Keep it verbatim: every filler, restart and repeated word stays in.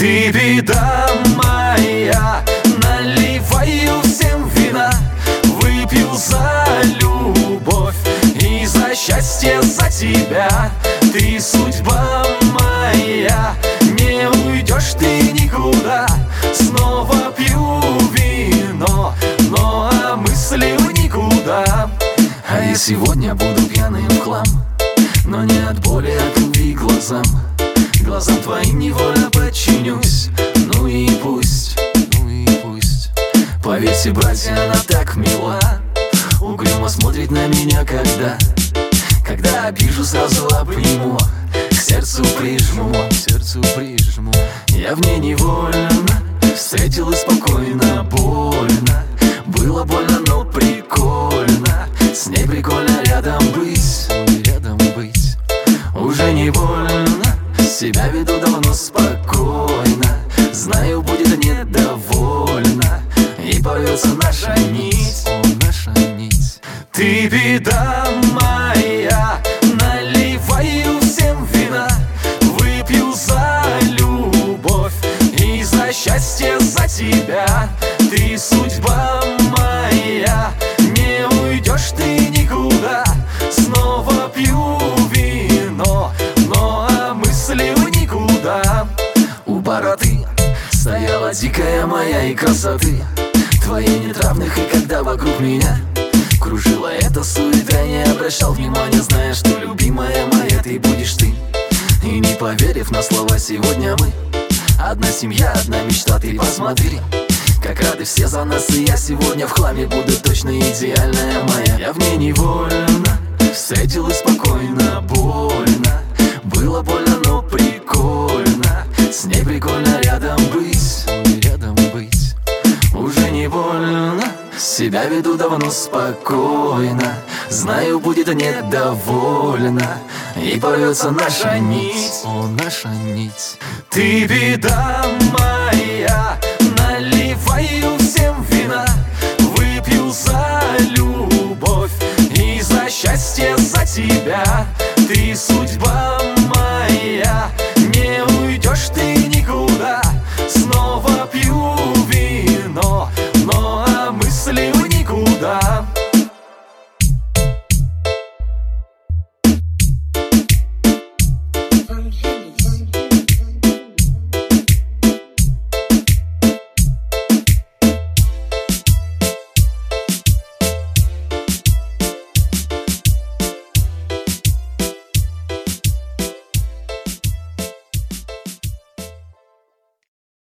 Ты беда моя, наливаю всем вина. Выпью за любовь и за счастье, за тебя. Ты судьба моя, не уйдешь ты никуда. Снова пью вино, но а мысли в никуда. А я сегодня буду пьяным в хлам, но не от боли, от любви к глазам. Глазам твоим невольно подчинюсь. Ну и пусть, ну и пусть. Поверьте, братья, она так мила. Угрюмо смотрит на меня, когда Когда обижу, сразу обниму, к сердцу прижму, к сердцу прижму. Я в ней невольно встретил и спокойно, больно. Было больно, но прикольно. С ней прикольно рядом быть, рядом быть. Уже не больно, себя веду давно спокойно. Знаю, будет недовольна и порвется наша нить, о, наша нить. Ты беда моя, наливаю всем вина. Выпью за любовь и за счастье, за тебя. Ты судьба моя, не уйдешь ты никуда. Снова пью вино, но а мысли в никуда. У бороды стояла дикая моя и красоты твоей нет равных, и когда вокруг меня кружила эта суета, не обращал внимания, зная, что любимая моя ты будешь ты. И не поверив на слова, сегодня мы одна семья, одна мечта. Ты посмотри, как рады все за нас, и я сегодня в хламе буду точно идеальная моя. Я в ней невольно встретил и спокойно, больно. Было больно, но прикольно. С ней прикольно рядом быть, рядом быть. Уже не больно, себя веду давно спокойно. Знаю, будет недовольна и порвется наша нить, о, наша нить. Ты беда моя, наливаю всем вина. Выпью за любовь и за счастье, за тебя. Ты судьба